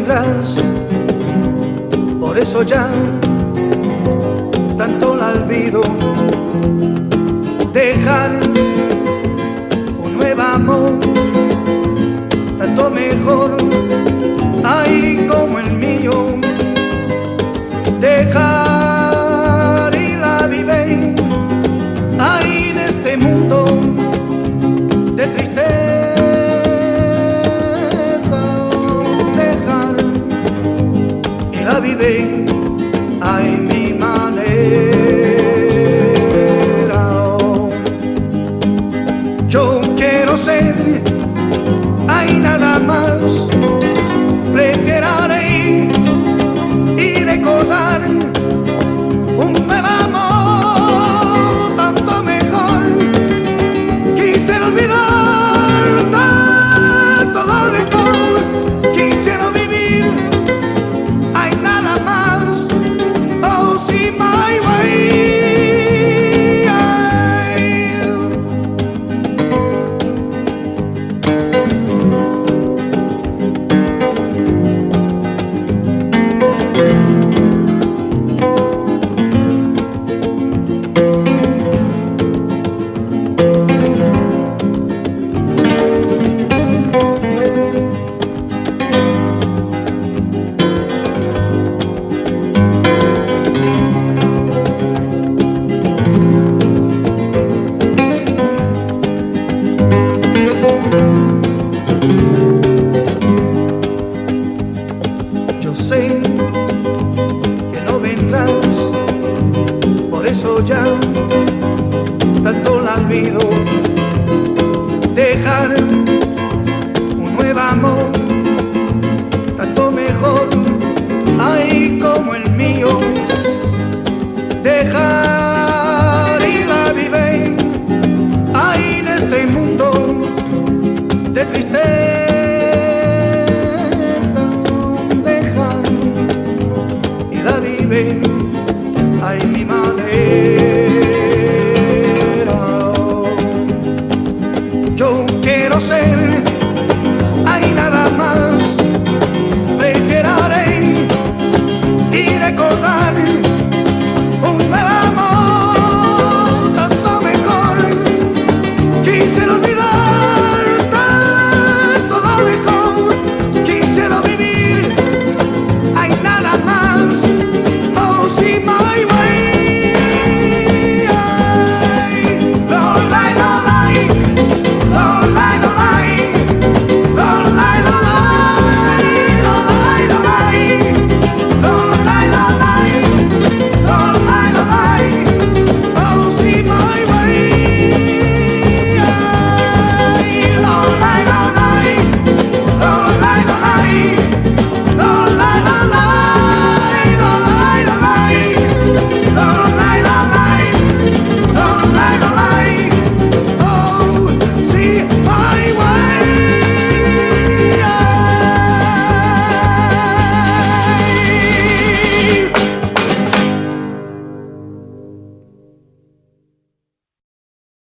vendrás, por eso ya tanto la olvido. Dejar un nuevo amor, tanto mejor, ay, como el mío. Dejar y la vive, ay, en este mundo de tristeza. Dejar y la vive, ay, mi manera. Yo quiero ser, ay, nada más, preferiré y recordar un nuevo amor, tanto mejor. Quisiera olvidar tanto lo dejó, quisiera vivir, hay nada más, oh, see my way. Yo sé que no vendrás, por eso ya tanto la olvido. Dejar un nuevo amor, tanto mejor, ay, como el mío. Dejar y la vive, ay, en este mundo de tristeza. Dejar y la vive,